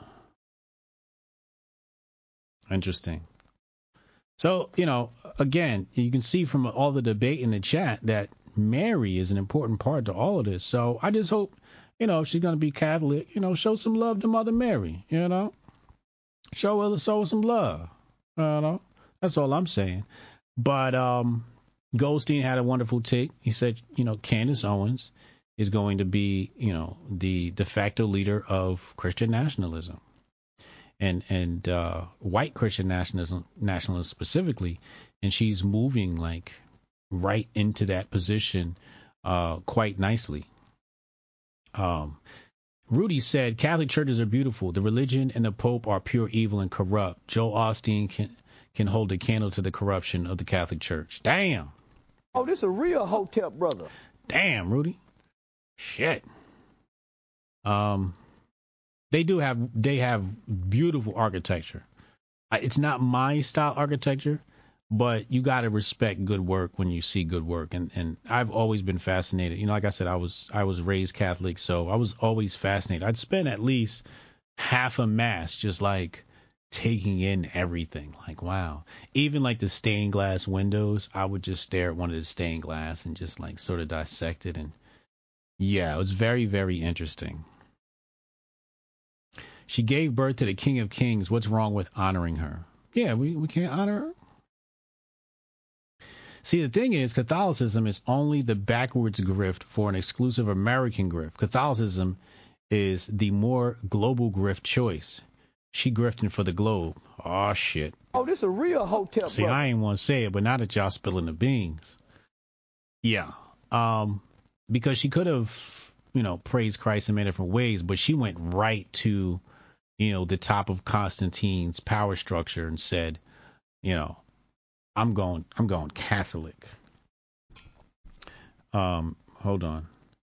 Interesting. So, you know, again, you can see from all the debate in the chat that Mary is an important part to all of this. So I just hope, you know, if she's going to be Catholic, you know, show some love to Mother Mary, you know. Show her, show her some love, you know. That's all I'm saying. But um, Goldstein had a wonderful take. He said, you know, Candace Owens is going to be, you know, the de facto leader of Christian nationalism. And and uh, white Christian nationalism, nationalism specifically, and she's moving like right into that position uh, quite nicely. Um, Rudy said Catholic churches are beautiful. The religion and the Pope are pure evil and corrupt. Joel Osteen can can hold a candle to the corruption of the Catholic Church. Damn. Oh, this a real Hotep brother. Damn, Rudy. Shit. Um. They do have they have beautiful architecture. It's not my style architecture, but you got to respect good work when you see good work. And and I've always been fascinated. You know, like I said, I was I was raised Catholic, so I was always fascinated. I'd spend at least half a mass just like taking in everything. Like, wow. Even like the stained glass windows, I would just stare at one of the stained glass and just like sort of dissect it. And yeah, it was very, very interesting. She gave birth to the King of Kings. What's wrong with honoring her? Yeah, we, we can't honor her. See, the thing is, Catholicism is only the backwards grift for an exclusive American grift. Catholicism is the more global grift choice. She grifting for the globe. Oh, shit. Oh, this a real Hotep See, brother. I ain't want to say it, but now that y'all spilling the beans. Yeah. Um, because she could have, you know, praised Christ in many different ways, but she went right to, you know, the top of Constantine's power structure and said, you know, I'm going. I'm going Catholic. Um, hold on.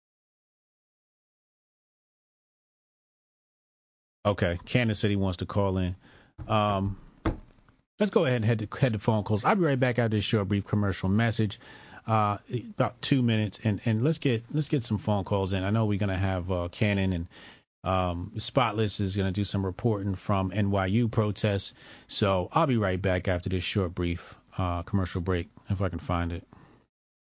Okay, Candace said he wants to call in. Um, let's go ahead and head to head to phone calls. I'll be right back after this short, brief commercial message. Uh, about two minutes, and, and let's get let's get some phone calls in. I know we're gonna have uh, Cannon and um, Spotless is gonna do some reporting from N Y U protests. So I'll be right back after this short, brief uh, commercial break if I can find it.